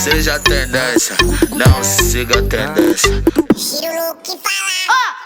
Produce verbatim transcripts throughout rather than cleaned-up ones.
seja tendência, não siga a tendência. Tira o que fala.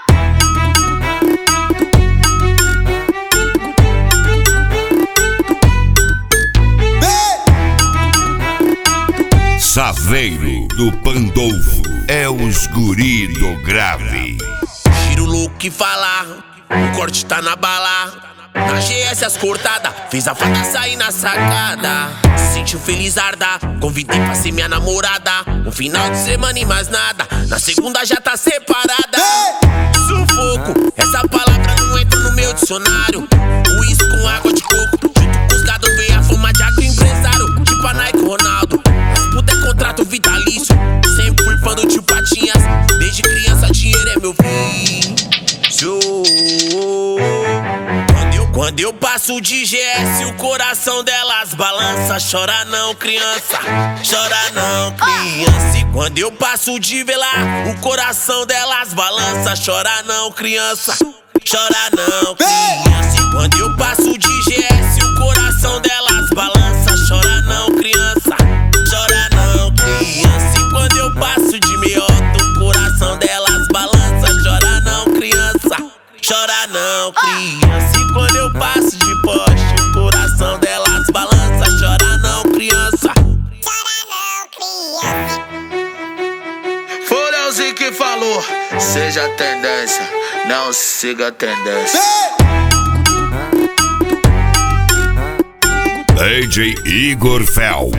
Saveiro do Pandolfo é os guri do grave. Tira o look falar, o corte tá na bala. Na G S as cortadas, fez a fada sair na sacada. Sentiu feliz arda, convidei pra ser minha namorada. Um final de semana e mais nada, na segunda já tá separada. Sufoco, essa palavra não entra no meu dicionário. Uísque com água de coco, junto com os gado veio a fama de agroempresário. Tipo a Nike Ronaldo, as puta é contrato vitalício. Sempre fui fã do tio Patinhas, desde criança dinheiro é meu vício. Quando eu passo de G S, o coração delas balança. Chora não, criança, chora não, criança. E quando eu passo de velar, o coração delas balança. Chora não, criança, chora não, criança. E quando eu passo de G S, o coração delas balança. Chora não, criança, chora não, criança. E quando eu passo de meiota, o coração delas balança. Chora não, criança, chora não, criança. E quando eu passo de poste, o coração delas balança. Chora não, criança, Chora não, criança. Foi o Leozinho que falou, seja tendência, não siga a tendência. D J Igor Fel.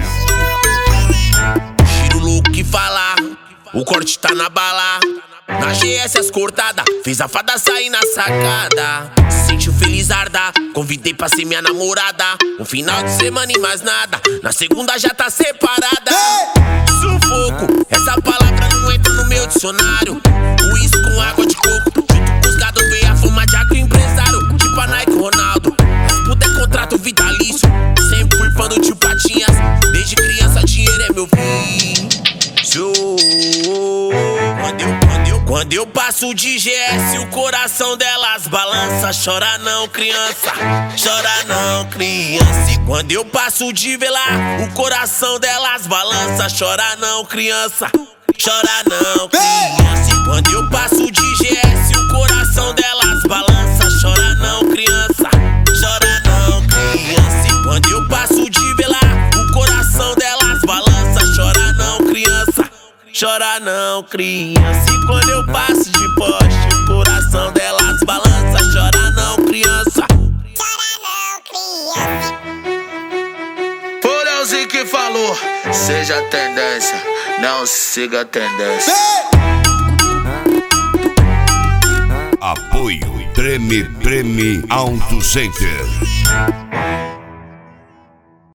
tira o look falar, o corte tá na bala. Na G S as cortadas, fez a fada sair na sacada. Sentiu feliz arda, convidei pra ser minha namorada. Um final de semana e mais nada, na segunda já tá separada. Sufoco, essa palavra não entra no meu dicionário. Uísque com água de coco, junto com os gado veio a fama de agroempresário. Tipo a Nike Ronaldo, as puta é contrato vitalício. Sempre fui fã do tio Patinhas, desde criança dinheiro é meu vício. Quando eu, quando eu, quando eu passo de G S, o coração delas balança. Chora não, criança, chora não, criança. E quando eu passo de velar, o coração delas balança. Chora não, criança, chora não, criança. E quando eu passo de G S, o coração delas balança. Chora não, criança, chora não, criança. E quando eu passo de velar, o coração delas balança. Chora não, criança, chora não, criança. E quando eu passo de poste, o coração delas balança. Chora não, criança, Chora não, criança. Foi o Leozinho que falou, seja tendência, não siga a tendência. Apoio Treme Treme Auto Center.